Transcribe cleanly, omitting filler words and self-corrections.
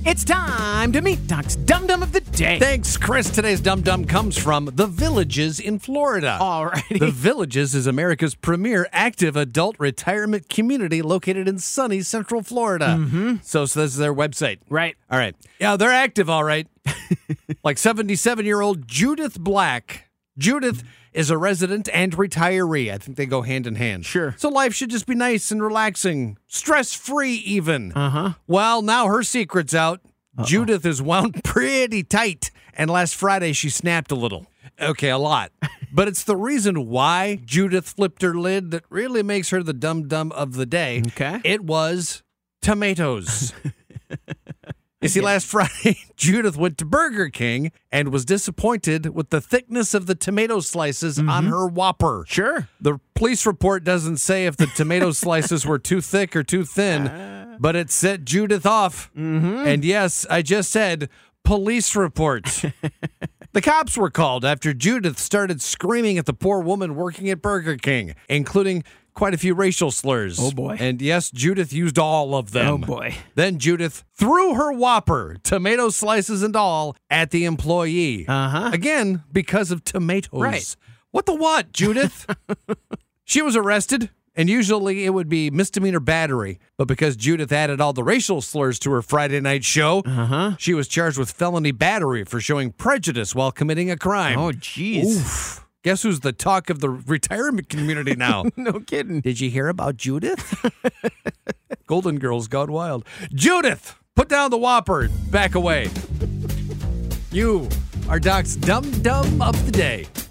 It's time to meet Doc's Dum Dum of the Day. Thanks, Chris. Today's Dum Dum comes from The Villages in Florida. Alrighty. The Villages is America's premier active adult retirement community located in sunny Central Florida. Mm-hmm. So this is their website. Right. All right. Yeah, they're active, all right. Like 77-year-old Judith Black. Judith is a resident and retiree. I think they go hand in hand. Sure. So life should just be nice and relaxing, stress-free even. Uh-huh. Well, now her secret's out. Judith is wound pretty tight, and last Friday she snapped a little. Okay, a lot. But it's the reason why Judith flipped her lid that really makes her the dum-dum of the day. Okay. It was tomatoes. You see, last Friday, Judith went to Burger King and was disappointed with the thickness of the tomato slices on her Whopper. Sure. The police report doesn't say if the tomato slices were too thick or too thin, but it set Judith off. Mm-hmm. And yes, I just said police report. The cops were called after Judith started screaming at the poor woman working at Burger King, including quite a few racial slurs. Oh, boy. And yes, Judith used all of them. Oh, boy. Then Judith threw her Whopper, tomato slices and all, at the employee. Uh-huh. Again, because of tomatoes. Right. What the what, Judith? She was arrested, and usually it would be misdemeanor battery. But because Judith added all the racial slurs to her Friday night show, she was charged with felony battery for showing prejudice while committing a crime. Oh, jeez. Oof. Guess who's the talk of the retirement community now? No kidding. Did you hear about Judith? Golden Girls gone wild. Judith, put down the Whopper. Back away. You are Doc's Dum Dum of the Day.